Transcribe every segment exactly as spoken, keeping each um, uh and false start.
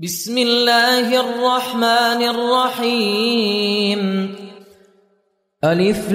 بسم الله الرحمن الرحيم. ألف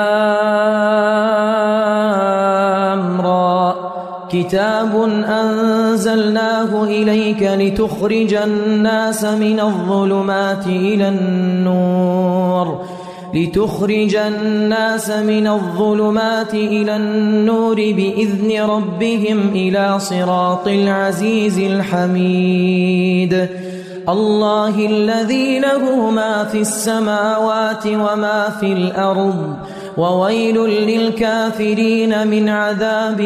لام را كتاب أنزلناه إليك لتخرج الناس من الظلمات إلى النور لتخرج الناس من الظلمات إلى النور بإذن ربهم إلى صراط العزيز الحميد. الله الذي له ما في السماوات وما في الأرض وويل للكافرين من عذاب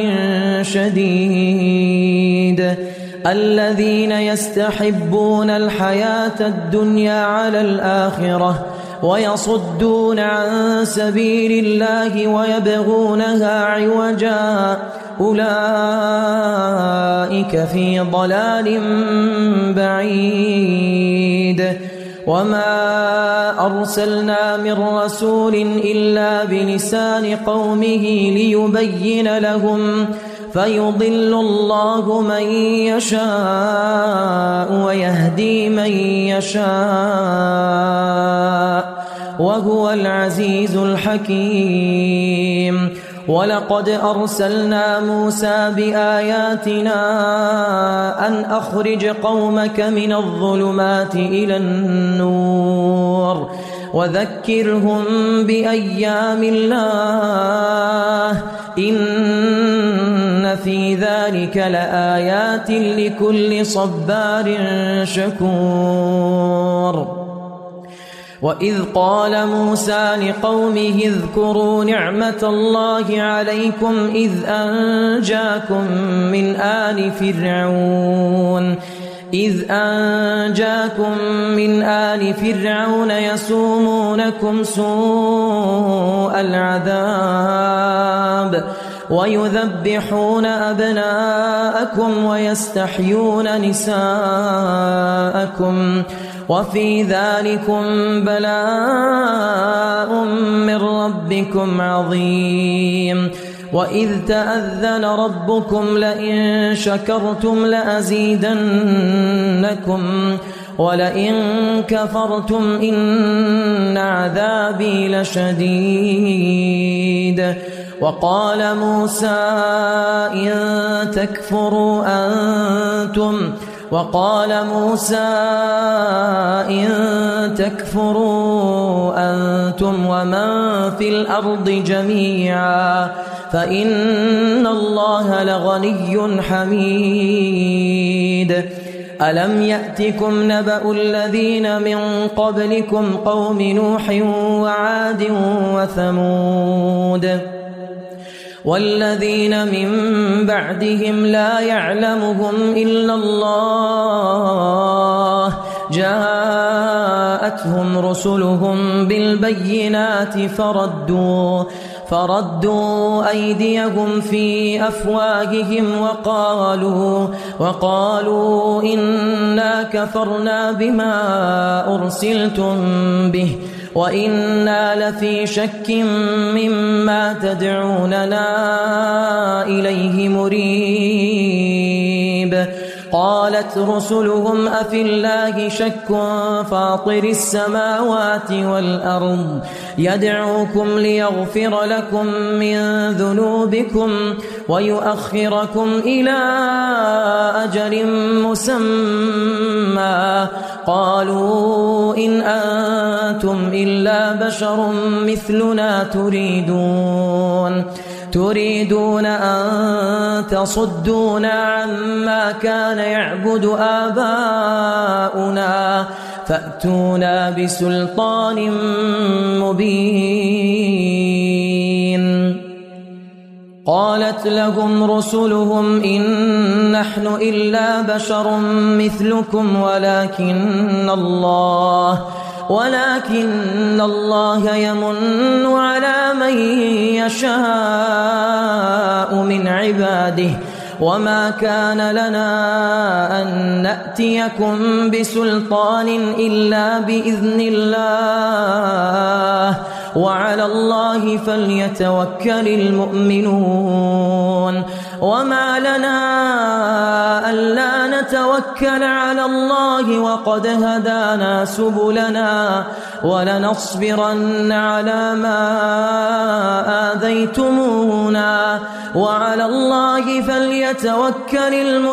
شديد. الذين يستحبون الحياة الدنيا على الآخرة ويصدون عن سبيل الله ويبغونها عوجا أولئك في ضلال بعيد. وما أرسلنا من رسول إلا بلسان قومه ليبين لهم فيضل الله من يشاء ويهدي من يشاء وهو العزيز الحكيم. ولقد أرسلنا موسى بآياتنا أن أخرج قومك من الظلمات إلى النور وذكرهم بأيام الله إن في ذلك لآيات لكل صبار شكور. وإذ قال موسى لقومه اذكروا نعمة الله عليكم إذ أنجاكم من آل فرعون إذ أنجاكم من آل فرعون يسومونكم سوء العذاب ويذبحون أبناءكم ويستحيون نساءكم وفي ذلكم بلاء من ربكم عظيم. وإذ تأذن ربكم لئن شكرتم لأزيدنكم ولئن كفرتم إن عذابي لشديد. وقال موسى إن تكفروا أنتم وقال موسى إن تكفروا أنتم ومن في الأرض جميعا فإن الله لغني حميد. ألم يأتكم نبأ الذين من قبلكم قوم نوح وعاد وثمود والذين من بعدهم لا يعلمهم إلا الله جاءتهم رسلهم بالبينات فردوا فردوا أيديهم في أفواههم وقالوا وقالوا إنا كفرنا بما أرسلتم به وإنا لفي شك مما تدعوننا إليه مريب. قالت رسلهم أفي الله شك فاطر السماوات والأرض يدعوكم ليغفر لكم من ذنوبكم ويؤخركم إلى أجل مسمى قالوا إن أنتم إلا بشر مثلنا تريدون تريدون أن تصدونا عما كان يعبد آباؤنا فأتونا بسلطان مبين. قالت لهم رسلهم إن نحن إلا بشر مثلكم ولكن الله ولكن الله يمن على من يشاء من عباده وما كان لنا أن نأتيكم بسلطان إلا بإذن الله وعلى الله فليتوكل المؤمنون. وما لنا ألا نتوكل على الله وقد هدانا سبلنا ولنصبرن على ما آذيتمونا وعلى الله فليتوكل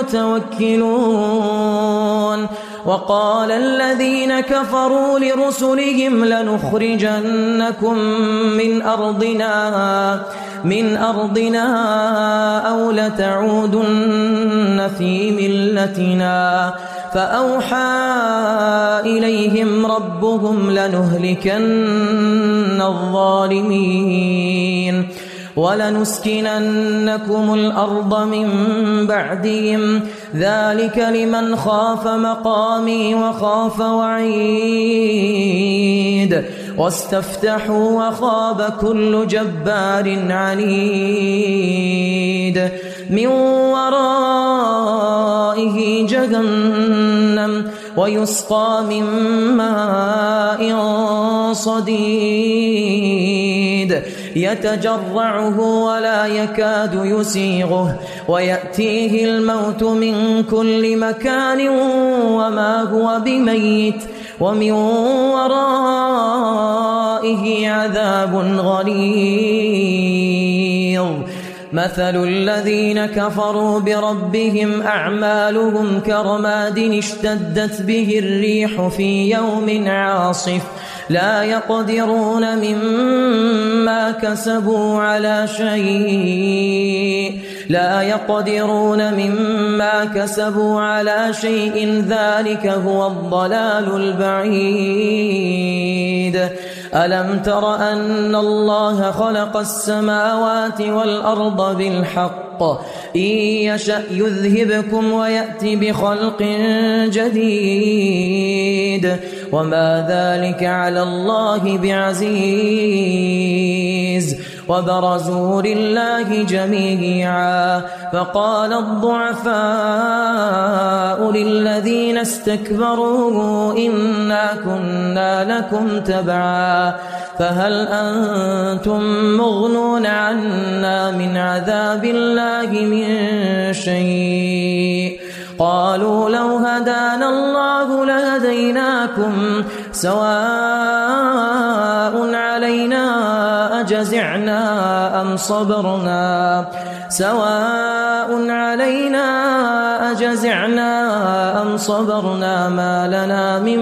المتوكلون. وقال الذين كفروا لرسلهم لنخرجنكم من أرضنا من أرضنا أو لتعودن في ملتنا فأوحى إليهم ربهم لنهلكن الظالمين ولنسكننكم الأرض من بعدهم ذلك لمن خاف مقامي وخاف وعيد واستفتحوا وخاب كل جبار عنيد من ورائه جهنم ويسقى من ماء صديد يتجرعه ولا يكاد يسيغه ويأتيه الموت من كل مكان وما هو بميت ومن ورائه عذاب غليظ. مثل الذين كفروا بربهم أعمالهم كرماد اشتدت به الريح في يوم عاصف لا يقدرون مما كسبوا على شيء لا يقدرون مما كسبوا على شيء ذلك هو الضلال البعيد. ألم تر أن الله خلق السماوات والأرض بالحق إن يشأ يذهبكم ويأتي بخلق جديد وما ذلك على الله بعزيز. وبرزوا لله جميعا فقال الضعفاء للذين استكبروا إنا كنا لكم تبعا فهل أنتم مغنون عنا من عذاب الله من شيء قالوا لو هدانا الله لهديناكم سواء علينا أجزعنا أم صبرنا سواء علينا أجزعنا أم صبرنا ما لنا من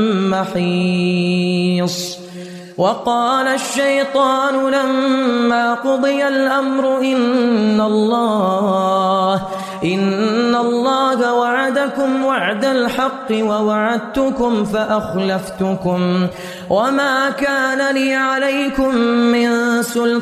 محيص. وقال الشيطان لما قضي الأمر إن الله إن الله وعدكم وعد الحق ووعدتكم فأخلفتكم وما كان لي عليكم من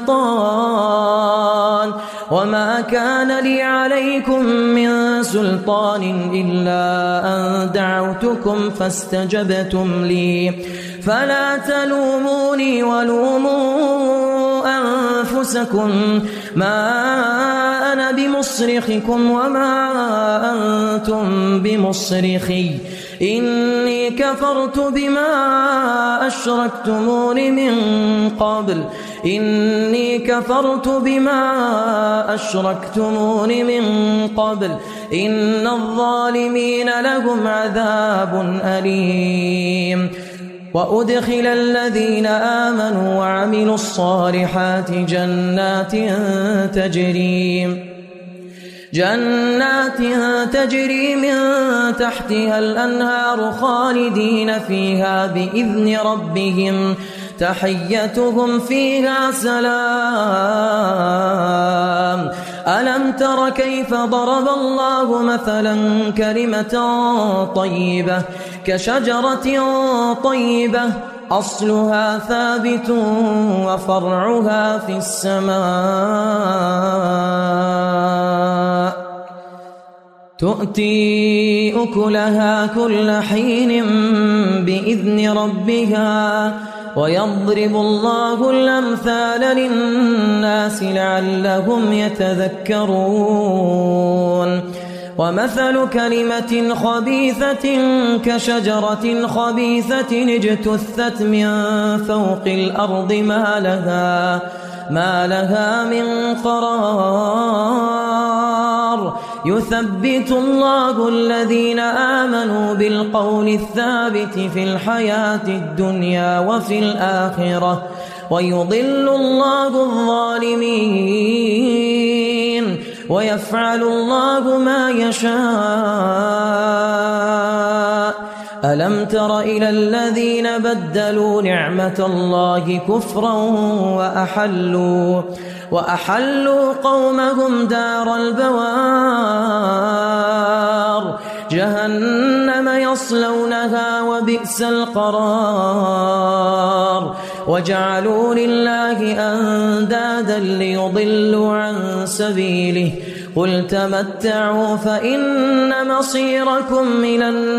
سلطان وما كان لي عليكم من سلطان إلا أن دعوتكم فاستجبتم لي فلا تلوموني ولوموا أنفسكم ما أنا بمصرخكم وما أنتم بمصرخي إني كفرت بما أشركتمون من قبل إني كفرت بما أشركتمون من قبل إن الظالمين لهم عذاب أليم. وأدخل الذين آمنوا وعملوا الصالحات جنات تجري جنات تجري من تحتها الأنهار خالدين فيها بإذن ربهم تحيتهم فيها سلام. ألم تر كيف ضرب الله مثلا كلمة طيبة كشجرة طيبة أصلها ثابت وفرعها في السماء تؤتي أكلها كل حين بإذن ربها ويضرب الله الأمثال للناس لعلهم يتذكرون. ومثل كلمة خبيثة كشجرة خبيثة اجتثت من فوق الأرض ما لها ما لها من قرار يثبت الله الذين آمنوا بالقول الثابت في الحياة الدنيا وفي الآخرة ويضل الله الظالمين ويفعل الله ما يشاء ألم تر إلى الذين بدلوا نعمة الله كفرا وأحلوا وأحلوا قومهم دار البوار جهنم يصلونها وبئس القرار وجعلوا لله أندادا ليضلوا عن سبيله قل تمتعوا فإن مصيركم من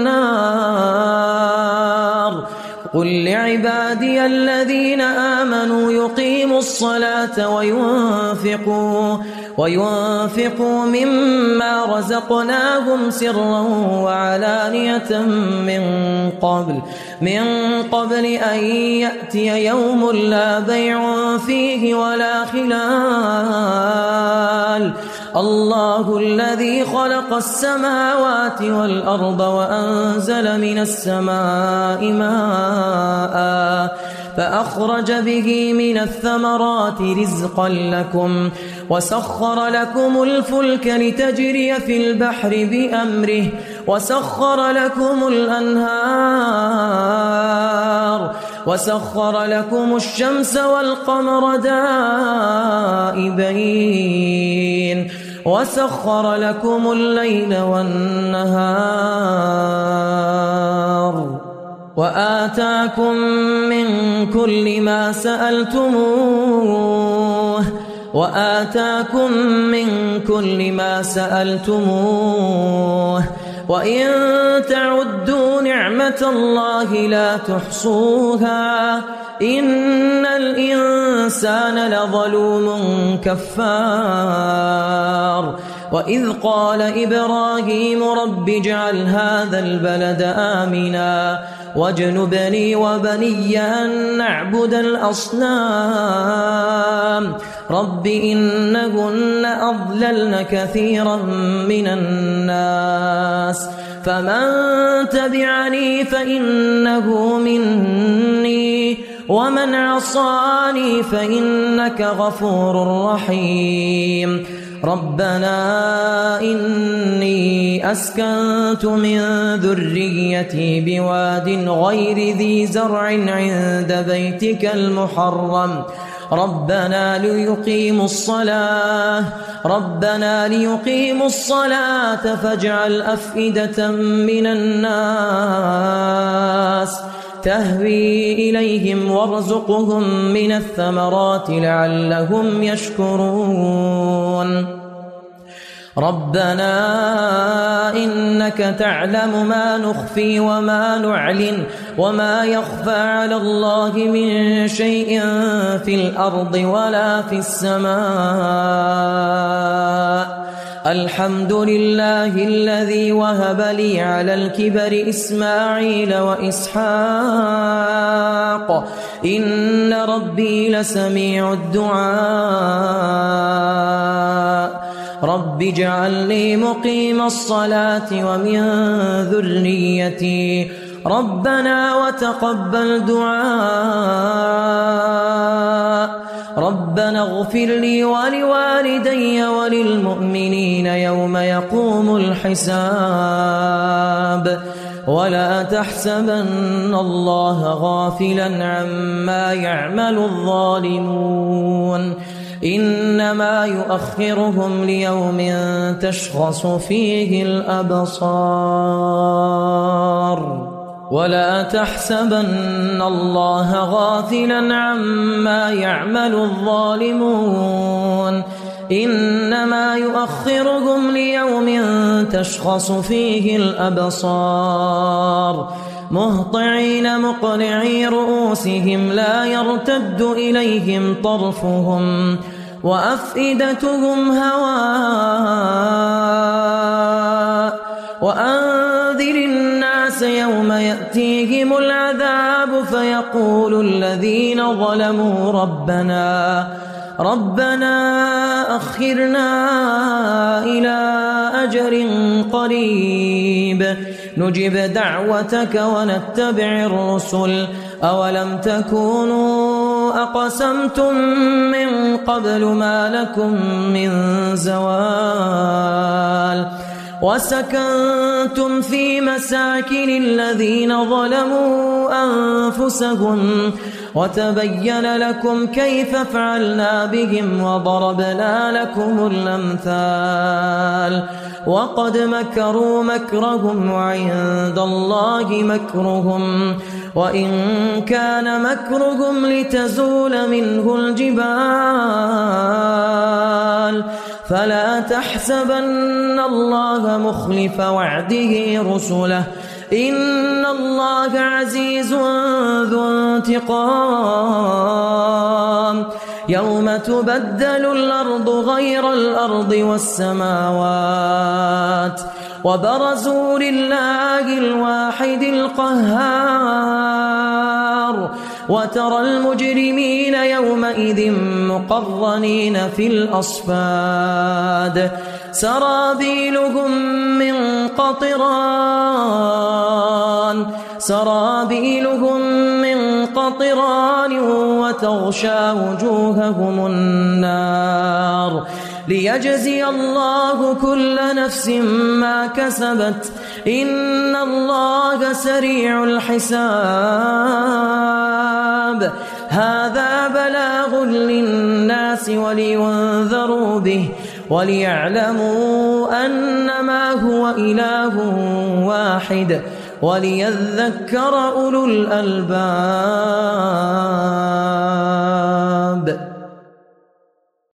النار قل لعبادي الذين آمنوا يقيموا الصلاة وينفقوا وينفقوا مما رزقناهم سرا وعلانية من قبل من قبل أن يأتي يوم لا بيع فيه ولا خلال الله الذي خلق السماوات والأرض وأنزل من السماء ماء فأخرج به من الثمرات رزقا لكم وسخر لكم الفلك لتجري في البحر بأمره وسخر لكم الأنهار وسخر لكم الشمس والقمر دائبين وسخر لكم الليل والنهار وآتاكم من كل ما سألتموه وآتاكم من كل ما سألتموه وإن تعدوا نعمة الله لا تحصوها إن الإنسان لظلوم كفار وإذ قال إبراهيم رب اجعل هذا البلد آمنا واجنبني وبني أن نعبد الأصنام رب إنهن أضللن كثيرا من الناس فمن تبعني فإنه مني ومن عصاني فإنك غفور رحيم ربنا إني أسكنت من ذريتي بواد غير ذي زرع عند بيتك المحرم ربنا ليقيموا الصلاة ربنا ليقيموا الصلاة فاجعل أفئدة من الناس تهوي إليهم وارزقهم من الثمرات لعلهم يشكرون ربنا إنك تعلم ما نخفي وما نعلن وما يخفى على الله من شيء في الأرض ولا في السماء الحمد لله الذي وهب لي على الكبر إسماعيل وإسحاق إن ربي لسميع الدعاء رب اجعلني مقيم الصلاة ومن ذريتي ربنا وتقبل دعاء ربنا اغفر لي ولوالدي وللمؤمنين يوم يقوم الحساب ولا تحسبن الله غافلا عما يعمل الظالمون إنما يؤخرهم ليوم تشخص فيه الأبصار ولا تحسبن الله غافلا عما يعمل الظالمون إنما يؤخرهم ليوم تشخص فيه الأبصار مهطعين مقنعي رؤوسهم لا يرتد إليهم طرفهم وأفئدتهم هواء وأنذر الناس يوم يأتيهم العذاب فيقول الذين ظلموا ربنا ربنا أخرنا إلى أجل قريب نجب دعوتك ونتبع الرسل أولم تكونوا أقسمتم من قبل ما لكم من زوال وسكنتم في مساكن الذين ظلموا أنفسهم وتبين لكم كيف فعلنا بهم وضربنا لكم الأمثال وقد مكروا مكرهم وعند الله مكرهم وإن كان مكرهم لتزول منه الجبال فلا تحسبن الله مخلف وعده رسله إن الله عزيز ذو انتقام يوم تبدل الأرض غير الأرض والسماوات وبرزوا لله الواحد القهار وترى المجرمين يومئذ مقرنين في الأصفاد سرابيلهم من قطران سرابيلهم من قطران وتغشى وجوههم النار ليجزي الله كل نفس ما كسبت إن الله سريع الحساب هذا بلاغ للناس ولينذروا به وليعلموا أنما هو إله واحد وليذكر أولو الألباب.